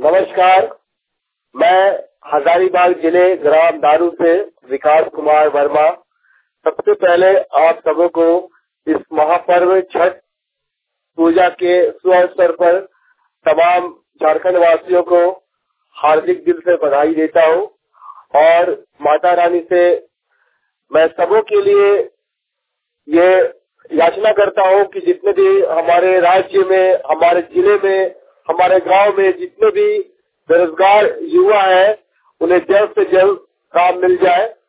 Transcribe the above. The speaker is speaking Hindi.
नमस्कार, मैं हजारीबाग जिले ग्राम दारू से विकास कुमार वर्मा। सबसे पहले आप सबों को इस महापर्व छठ पूजा के शुभ अवसर पर तमाम झारखंड वासियों को हार्दिक दिल से बधाई देता हूँ और माता रानी से मैं सबों के लिए ये याचना करता हूँ कि जितने भी हमारे राज्य में, हमारे जिले में, हमारे गांव में जितने भी बेरोजगार युवा हैं, उन्हें जल्द से जल्द काम मिल जाए